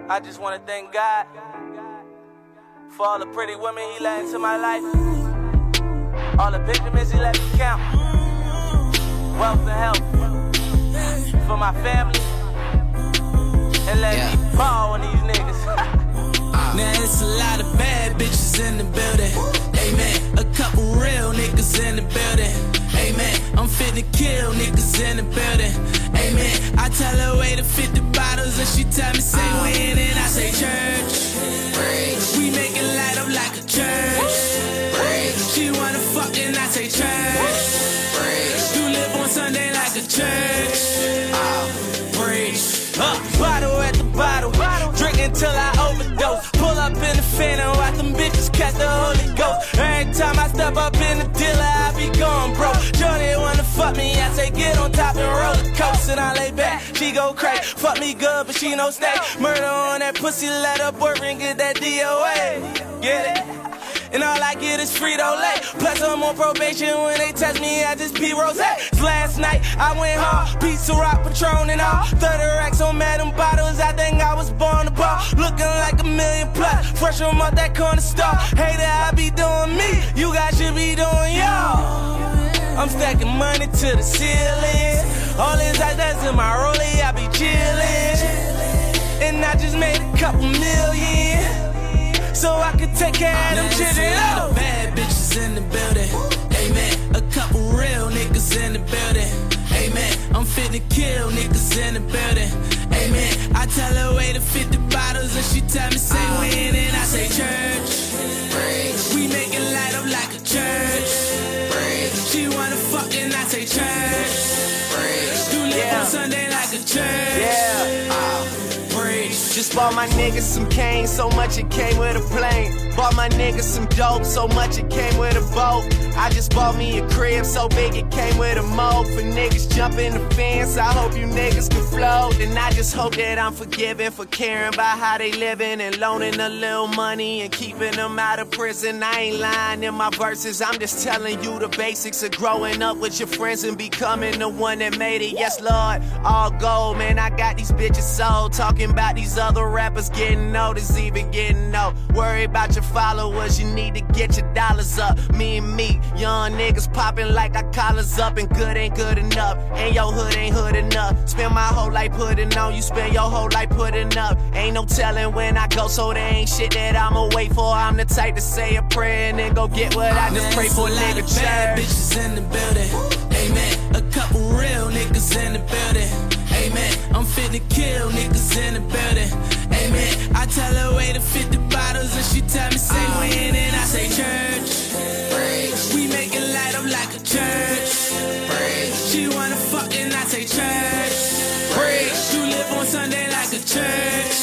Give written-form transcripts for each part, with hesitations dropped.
I just wanna thank God for all the pretty women he let into my life, all the Benjamins he let me count, wealth and health for my family, and let me ball on these niggas. Now it's a lot of bad bitches in the building, amen. A couple real niggas in the building, amen. I'm finna kill niggas in the building, amen. I tell her way to 50 bottles and she tell me say when, and I say church. We make it light up like a church. She wanna fuck and I say church. You live on Sunday like a church. Bottle at the bottle, drink until I overdose. Pull up in the Phantom, watch them bitches catch the Holy Ghost. Every time I step up in the dealer, I be going broke. Johnny wanna fuck me, I say get on top and roller coast. And I lay back, she go crack. Fuck me good, but she no stay. Murder on that pussy, let her boyfriend get that DOA. Get it? And all I get is Frito-Lay. Plus I'm on probation, when they test me, I just pee rose. Last night, I went hard, pizza, rock, Patron and all. 30 racks on Madam Bottles, I think I was born to ball. Looking like $1 million plus, fresh from out that corner store. Hater, I be doing me, you guys should be doing y'all. I'm stacking money to the ceiling. All these ice that's in my rollie, I be chillin'. And I just made a couple million, so I could take care of them children. A lot of bad bitches in the building, amen. A couple real niggas in the building, amen. I'm finna kill niggas in the building, amen. I tell her way to 50 bottles and she tell me say when, and I say church. We make it light up like a church. She wanna fuck and I say church. You live on Sunday like a church. Just bought my niggas some cane, so much it came with a plane. Bought my niggas some dope, so much it came with a boat. I just bought me a crib, so big it came with a moat. For niggas jumping the fence, I hope you niggas can float. And I just hope that I'm forgiven for caring about how they living and loaning a little money and keeping them out of prison. I ain't lying in my verses, I'm just telling you the basics of growing up with your friends and becoming the one that made it. Yes, Lord, all gold, man, I got these bitches sold. Talking about these other rappers getting noticed, even getting old. Worry about your followers, you need to get your dollars up. Me and me, young niggas popping like our collars up, and good ain't good enough, and your hood ain't hood enough. Spend my whole life putting on, you spend your whole life putting up. Ain't no telling when I go, so there ain't shit that I'ma wait for. I'm the type to say a prayer and then go get what I just pray for. Nigga, bad bitches in the building, amen. A couple real niggas in the building, amen. I'm finna kill niggas in the building, amen. I tell her way to 50 bottles and she tell me say when, and I say church. We make it light up like a church. She wanna fuck and I say church. You live on Sunday like a church.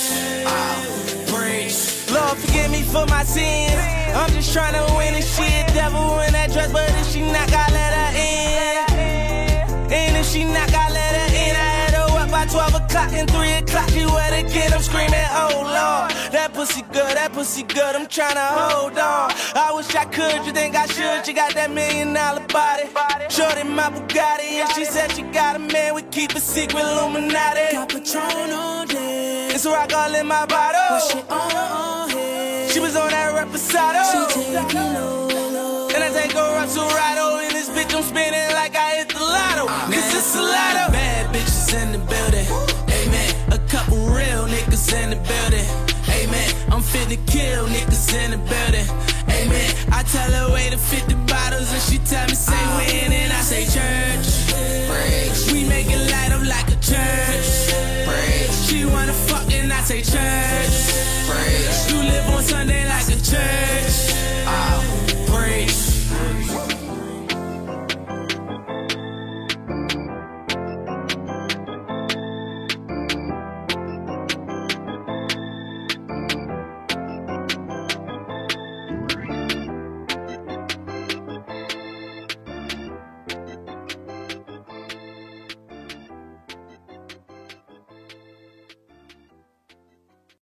Lord, forgive me for my sins. I'm just trying to win this shit. Devil in that dress, but if she not, I let her in. And if she not, I let her in. I had her up by 12 o'clock and 3 o'clock. She wet again, I'm screaming, oh Lord. That pussy good, I'm trying to hold on. I wish I could, you think I should? She got that $1 million body. Shorty my Bugatti, and she said she got a man. We keep a secret, Illuminati. Got Patron on deck. It's rock all in my bottle. But she on head. She was on that Reposado. She take it low. And I take her up to Rado. In this bitch, I'm spinning like I hit the lotto. Cause it's a lotto. Bad bitches in the building, amen. A couple real niggas in the building, amen. I'm finna kill niggas in the building, amen. I tell her way to 50 bottles and she tell me say when, and I say church. We make it light up like a church. She wanna fuck and I say church.